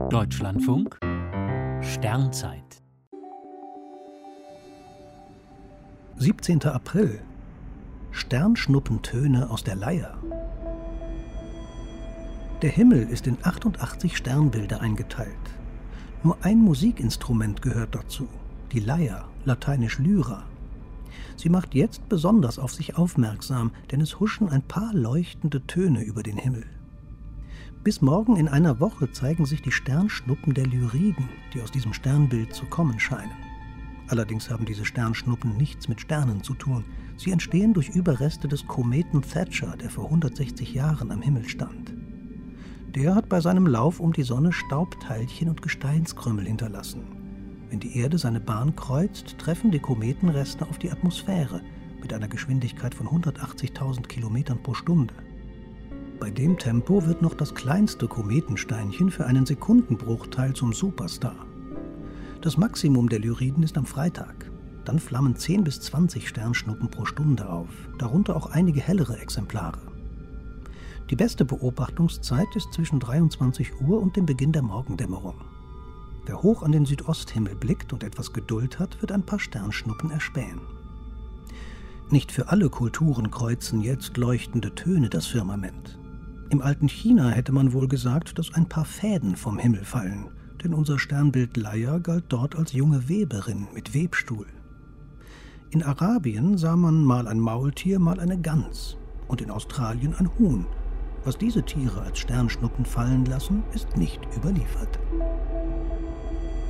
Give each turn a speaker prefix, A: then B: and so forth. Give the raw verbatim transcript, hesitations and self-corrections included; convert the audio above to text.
A: Deutschlandfunk Sternzeit
B: siebzehnter April. Sternschnuppentöne aus der Leier. Der Himmel ist in achtundachtzig Sternbilder eingeteilt. Nur ein Musikinstrument gehört dazu, die Leier, lateinisch Lyra. Sie macht jetzt besonders auf sich aufmerksam, denn es huschen ein paar leuchtende Töne über den Himmel. Bis morgen in einer Woche zeigen sich die Sternschnuppen der Lyriden, die aus diesem Sternbild zu kommen scheinen. Allerdings haben diese Sternschnuppen nichts mit Sternen zu tun. Sie entstehen durch Überreste des Kometen Thatcher, der vor hundertsechzig Jahren am Himmel stand. Der hat bei seinem Lauf um die Sonne Staubteilchen und Gesteinskrümmel hinterlassen. Wenn die Erde seine Bahn kreuzt, treffen die Kometenreste auf die Atmosphäre mit einer Geschwindigkeit von hundertachtzigtausend Kilometern pro Stunde. Bei dem Tempo wird noch das kleinste Kometensteinchen für einen Sekundenbruchteil zum Superstar. Das Maximum der Lyriden ist am Freitag. Dann flammen zehn bis zwanzig Sternschnuppen pro Stunde auf, darunter auch einige hellere Exemplare. Die beste Beobachtungszeit ist zwischen dreiundzwanzig Uhr und dem Beginn der Morgendämmerung. Wer hoch an den Südosthimmel blickt und etwas Geduld hat, wird ein paar Sternschnuppen erspähen. Nicht für alle Kulturen kreuzen jetzt leuchtende Töne das Firmament. Im alten China hätte man wohl gesagt, dass ein paar Fäden vom Himmel fallen, denn unser Sternbild Leier galt dort als junge Weberin mit Webstuhl. In Arabien sah man mal ein Maultier, mal eine Gans und in Australien ein Huhn. Was diese Tiere als Sternschnuppen fallen lassen, ist nicht überliefert.